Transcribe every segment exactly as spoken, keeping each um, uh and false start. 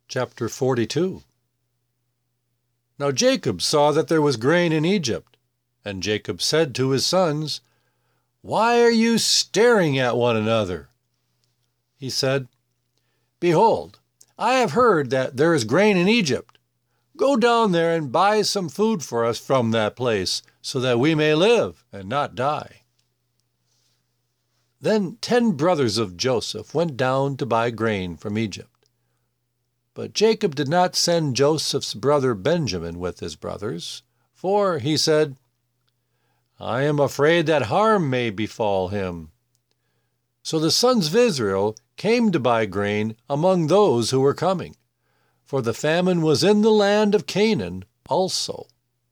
Chapter forty-two. Now Jacob saw that there was grain in Egypt, and Jacob said to his sons, "Why are you staring at one another?" He said, "Behold, I have heard that there is grain in Egypt. Go down there and buy some food for us from that place, so that we may live and not die." Then ten brothers of Joseph went down to buy grain from Egypt. But Jacob did not send Joseph's brother Benjamin with his brothers, for, he said, "I am afraid that harm may befall him." So the sons of Israel came to buy grain among those who were coming, for the famine was in the land of Canaan also.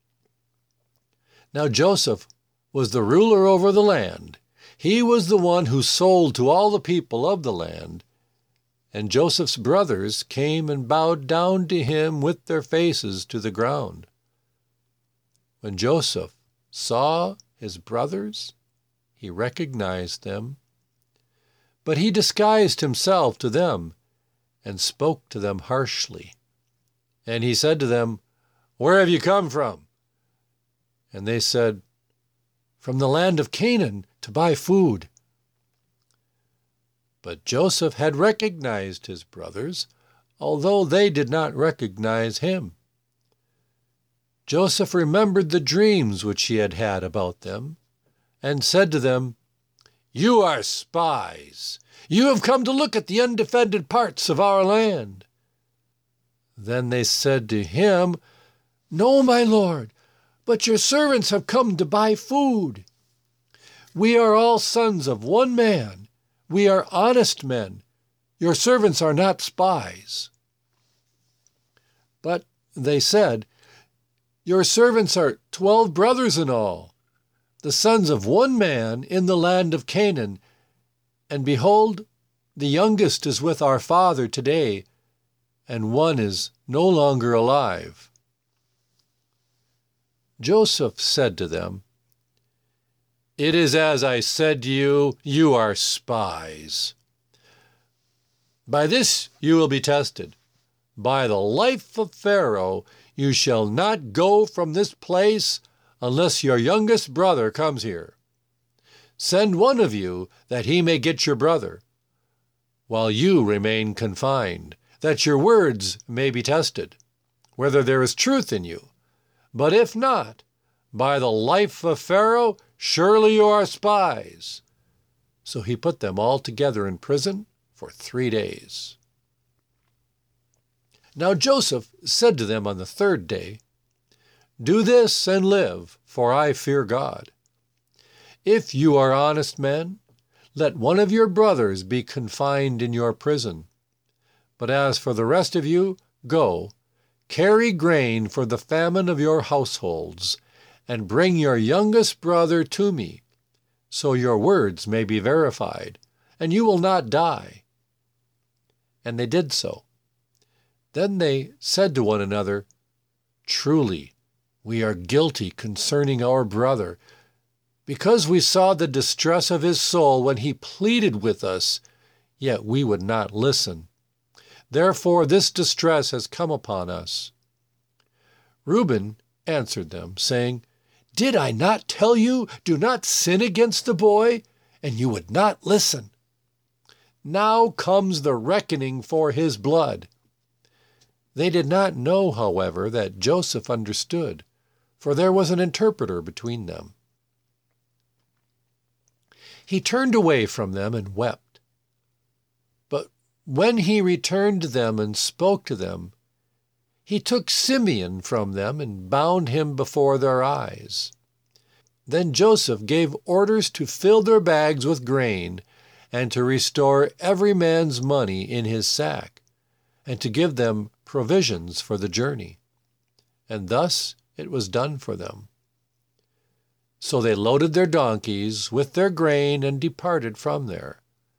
Now Joseph was the ruler over the land. He was the one who sold to all the people of the land. And Joseph's brothers came and bowed down to him with their faces to the ground. When Joseph saw his brothers, he recognized them. But he disguised himself to them and spoke to them harshly. And he said to them, "Where have you come from?" And they said, "From the land of Canaan to buy food." But Joseph had recognized his brothers, although they did not recognize him. Joseph remembered the dreams which he had had about them, and said to them, "You are spies. You have come to look at the undefended parts of our land." Then they said to him, "No, my lord, but your servants have come to buy food. We are all sons of one man. We are honest men. Your servants are not spies." But they said, "Your servants are twelve brothers in all, the sons of one man in the land of Canaan, and behold, the youngest is with our father today, and one is no longer alive." Joseph said to them, "It is as I said to you, you are spies. By this you will be tested. By the life of Pharaoh, you shall not go from this place unless your youngest brother comes here. Send one of you that he may get your brother, while you remain confined, that your words may be tested, whether there is truth in you. But if not, by the life of Pharaoh, surely you are spies." So he put them all together in prison for three days. Now Joseph said to them on the third day, "Do this and live, for I fear God. If you are honest men, let one of your brothers be confined in your prison. But as for the rest of you, go, carry grain for the famine of your households, and bring your youngest brother to me, so your words may be verified, and you will not die." And they did so. Then they said to one another, "Truly, we are guilty concerning our brother, because we saw the distress of his soul when he pleaded with us, yet we would not listen. Therefore this distress has come upon us." Reuben answered them, saying, "Did I not tell you, do not sin against the boy? And you would not listen. Now comes the reckoning for his blood." They did not know, however, that Joseph understood, for there was an interpreter between them. He turned away from them and wept. But when he returned to them and spoke to them, he took Simeon from them and bound him before their eyes. Then Joseph gave orders to fill their bags with grain, and to restore every man's money in his sack, and to give them provisions for the journey. And thus it was done for them. So they loaded their donkeys with their grain and departed from there.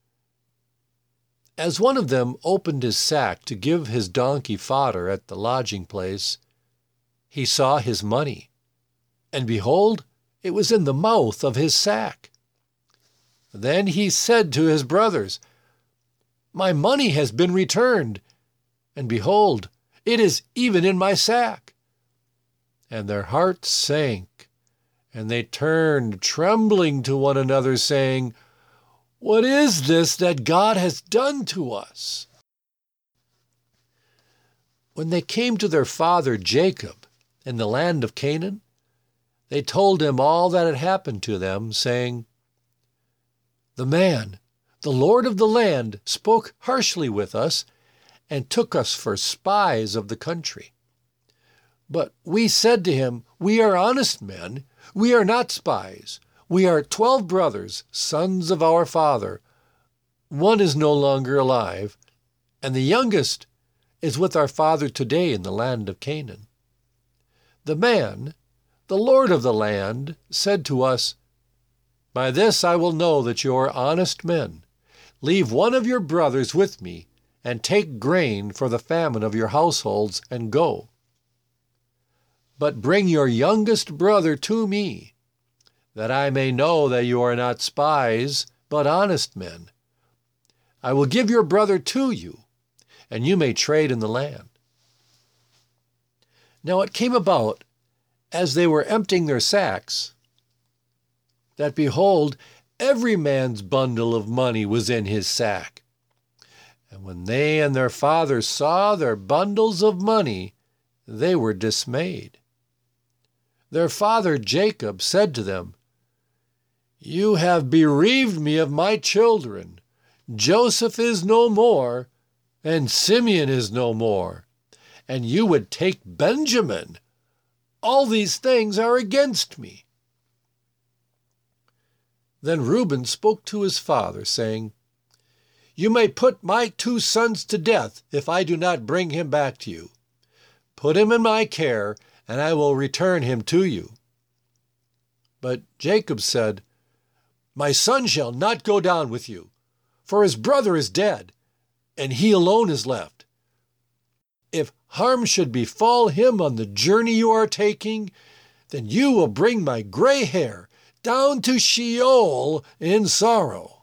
As one of them opened his sack to give his donkey fodder at the lodging place, he saw his money, and behold, it was in the mouth of his sack. Then he said to his brothers, "My money has been returned, and behold, it is even in my sack." And their hearts sank, and they turned trembling to one another, saying, "What is this that God has done to us?" When they came to their father Jacob in the land of Canaan, they told him all that had happened to them, saying, "The man, the Lord of the land, spoke harshly with us and took us for spies of the country. But we said to him, 'We are honest men. We are not spies. We are twelve brothers, sons of our father. One is no longer alive, and the youngest is with our father today in the land of Canaan.' The man, the Lord of the land, said to us, 'By this I will know that you are honest men. Leave one of your brothers with me, and take grain for the famine of your households, and go. But bring your youngest brother to me, that I may know that you are not spies, but honest men. I will give your brother to you, and you may trade in the land.' Now it came about, as they were emptying their sacks, that behold, every man's bundle of money was in his sack. And when they and their father saw their bundles of money, they were dismayed. Their father Jacob said to them, 'You have bereaved me of my children. Joseph is no more, and Simeon is no more, and you would take Benjamin. All these things are against me.' Then Reuben spoke to his father, saying, 'You may put my two sons to death if I do not bring him back to you. Put him in my care, and I will return him to you.' But Jacob said, 'My son shall not go down with you, for his brother is dead, and he alone is left. If harm should befall him on the journey you are taking, then you will bring my gray hair down to Sheol in sorrow.'